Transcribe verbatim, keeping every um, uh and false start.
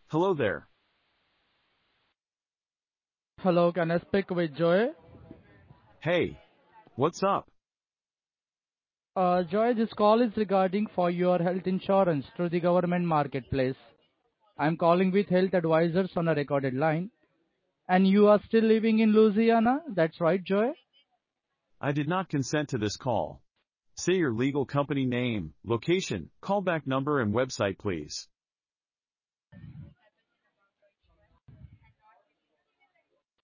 Hello there. Hello, can I speak with Joy? Hey, what's up? Uh, Joy, this call is regarding for your health insurance through the government marketplace. I'm calling with health advisors on a recorded line. And you are still living in Louisiana? That's right, Joy? I did not consent to this call. Say your legal company name, location, callback number and website please.